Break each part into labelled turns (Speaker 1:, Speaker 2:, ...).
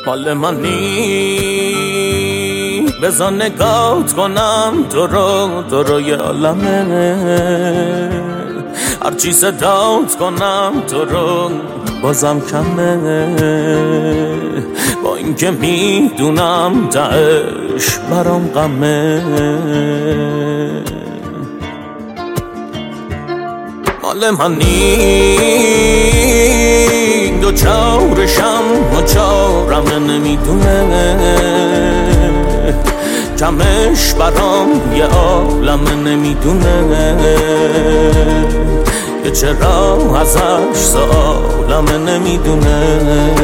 Speaker 1: مال منی بزن نگات کنم تو رو یه عالمه هرچی صدات کنم تو رو بازم کمه با اینکه میدونم تهش برام غمه مال منی دو چارشم و چارم نمیدونه کمش برام یه عالم نمیدونه که چرا ازش سوالم نمیدونه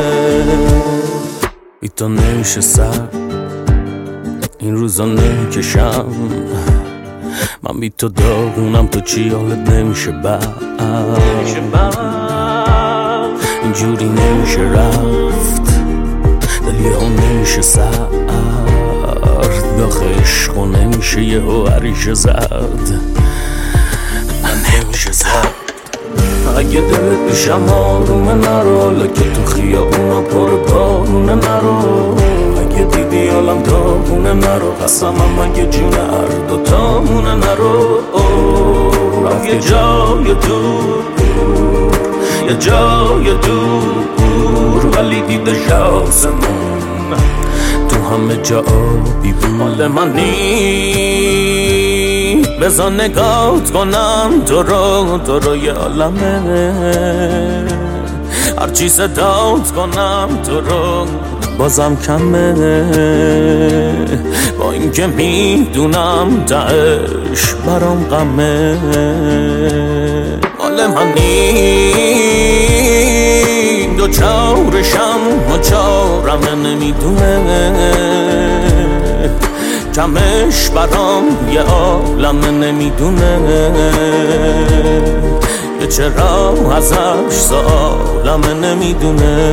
Speaker 1: بی تو نشستم این روزا نکشم من بی تو داغونم تو چی حالت نمیشه اینجوری نمیشه رفت دل یهو نمیشه سرد داخل عشقو نمیشه یهو عریشه زد نمیشه زد اگه دلت پیشم آرومه نرو لکه تو خیابونا پر بارونه نرو اگه دیدی حالم داغونه نرو قسمم اگه جون هر دوتامونه نرو رفت یه جای دور یه جای دور ولی دیده شاسمون تو همه جا آبی بود مال منی بزن نگات کنم تو رو یه عالمه هرچی صدات کنم تو رو بازم کمه با اینکه میدونم تهش برام غمه مال منی دو چارشم و چارم نمیدونه کمش برام یه عالم نمیدونه که چرا ازش سوالم نمیدونه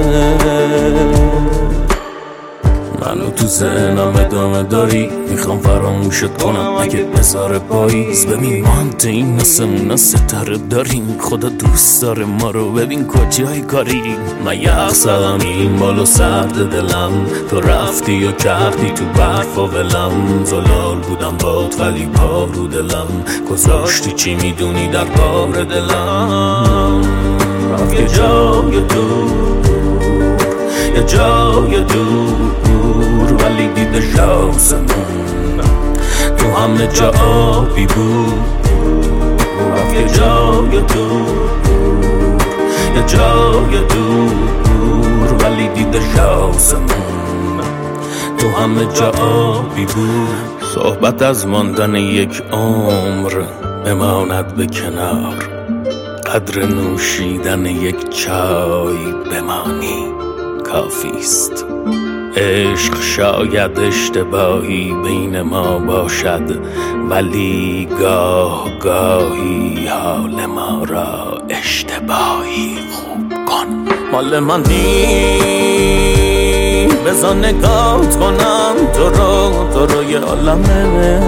Speaker 1: منو تو ذهنم ادامه داری میخوام فراموشت کنم اگه بذاره پاییز ببین ما هم تو این نسمون ستاره داریم خدا دوست داره ما رو ببین کجای کاریم من یخ زدم این بالا سرد دلم تو رفتی و کردی تو برف و ولم زلال بودم باد ولی پا رو دلم گذاشتی چی میدونی در بار دلم رفت یه جای دور یه جای دور ولی دیده شاسمون تو همه جا آبی بود رفت یه جای دور یه جای دور ولی دیده شاسمون تو همه جا آبی بود صحبت از ماندن یک عمر بماند به کنار قدر نوشیدن یک چای بمانی کافیست عشق شاید اشتباهی بین ما باشد ولی گاه گاهی حال ما را اشتباهی خوب کن مال منی بزن نگات کنم تو رو یه عالمه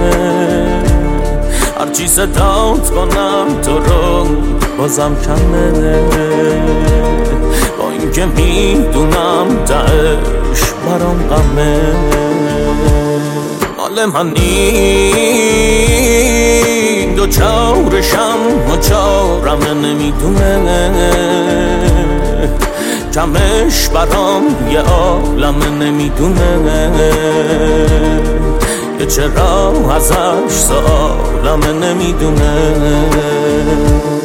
Speaker 1: هرچی صدات کنم تو رو بازم کمه با اینکه میدونم تهش برام غمه مال منی دو چارشم و چارم نمیدونه کمش برام یه عالم نمیدونه که چرا ازش سوالم نمیدونه